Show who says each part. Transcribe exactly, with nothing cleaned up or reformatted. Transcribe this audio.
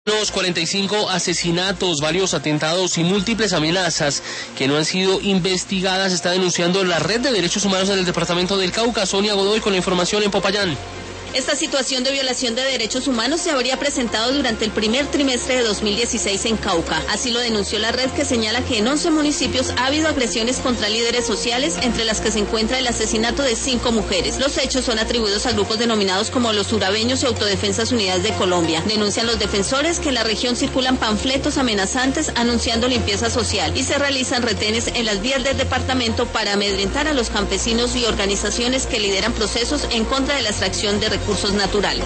Speaker 1: Los cuarenta y cinco asesinatos, varios atentados y múltiples amenazas que no han sido investigadas está denunciando la Red de Derechos Humanos en el departamento del Cauca. Sonia Godoy con la información en Popayán.
Speaker 2: Esta situación de violación de derechos humanos se habría presentado durante el primer trimestre de dos mil dieciséis en Cauca. Así lo denunció la red, que señala que en once municipios ha habido agresiones contra líderes sociales, entre las que se encuentra el asesinato de cinco mujeres. Los hechos son atribuidos a grupos denominados como los Urabeños y Autodefensas Unidas de Colombia. Denuncian los defensores que en la región circulan panfletos amenazantes anunciando limpieza social y se realizan retenes en las vías del departamento para amedrentar a los campesinos y organizaciones que lideran procesos en contra de la extracción de recursos naturales.